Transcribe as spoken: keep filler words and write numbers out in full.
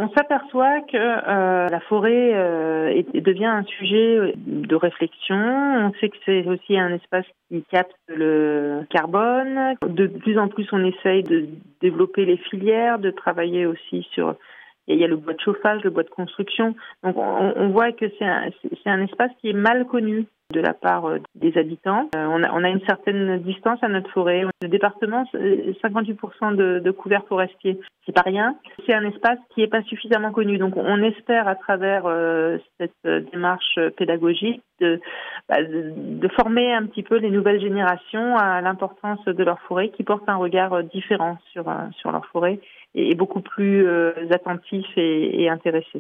On s'aperçoit que euh, la forêt euh, est, devient un sujet de réflexion. On sait que c'est aussi un espace qui capte le carbone. De plus en plus, on essaye de développer les filières, de travailler aussi sur... Il y a le bois de chauffage, le bois de construction. Donc on, on voit que c'est un, c'est un espace qui est mal connu de la part des habitants. Euh, on, a, on a une certaine distance à notre forêt. Le département, cinquante-huit pour cent de, de couverts forestiers, c'est pas rien. C'est un espace qui n'est pas suffisamment connu. Donc on espère à travers euh, cette démarche pédagogique de, bah, de, de former un petit peu les nouvelles générations à l'importance de leur forêt, qui portent un regard différent sur, sur leur forêt et beaucoup plus euh, attentif et, et intéressé.